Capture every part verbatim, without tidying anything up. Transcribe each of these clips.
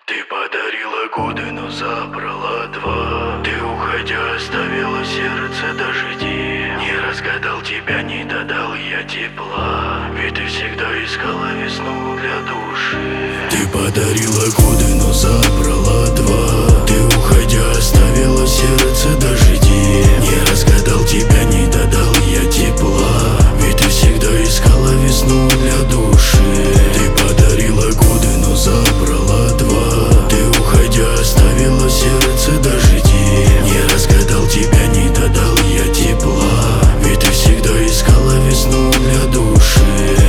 Ты подарила годы, но забрала два. Ты, уходя, оставила сердце дожди. Не разгадал тебя, не додал я тепла. Ведь ты всегда искала весну для души. Ты подарила годы, но забрала два. Ты, уходя, оставила сердце дожди. Не разгадал тебя, не додал я тепла. Ведь ты всегда искала весну для души. Ты подарила годы, но забрала два. Ты, уходя, оставила сердце дожди. Не разгадал тебя, не додал я тепла. Ведь ты всегда искала весну для души.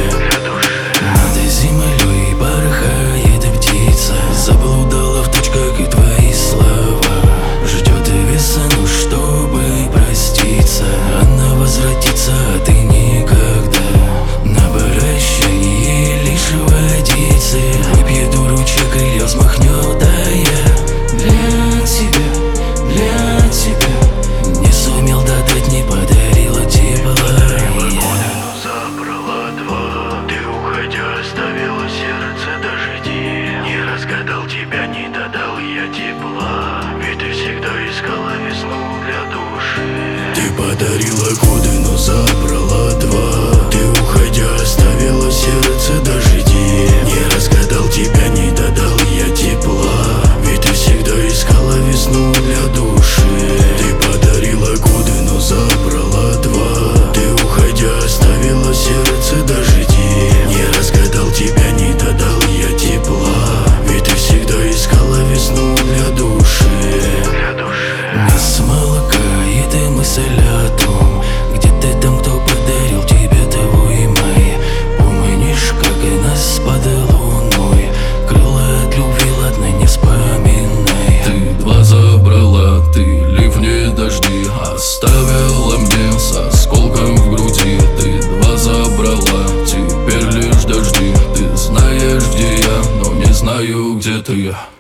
Над землей порхает птица, заблудала в тучках и твои слова. Ждет весну, чтобы проститься. Она возвратится, а ты никогда. На прощание лишь водицы. Выпьет у ручья, крылья взмахнет, а я для тебя, для тебя не сумел додать, не подарила тепла. Забрала два. Ты, уходя, оставила сердце дожди. Не разгадал тебя, не додал я тепла. Ведь ты всегда искала весну для души. Ты подарила годы, но забрала два. Ты, уходя, оставила сердце дожди. Не разгадал тебя, не додал я тепла. Ведь ты всегда искала весну для души. Ты подарила годы, но забрала два. Ты, уходя, оставила сердце дожди. Не разгадал тебя, не додал я тепла. Ведь ты всегда искала весну для души. Не смолкает и мысль о том, где ты там, кто подарил тебе твой май. Помнишь, как и нас под луной крыла от любви, ладно, не вспоминай. Ты два забрала, ты ливни дожди оставила мне с осколком в груди. Ты два забрала, теперь лишь дожди. Ты знаешь, где я, но не знаю, где ты.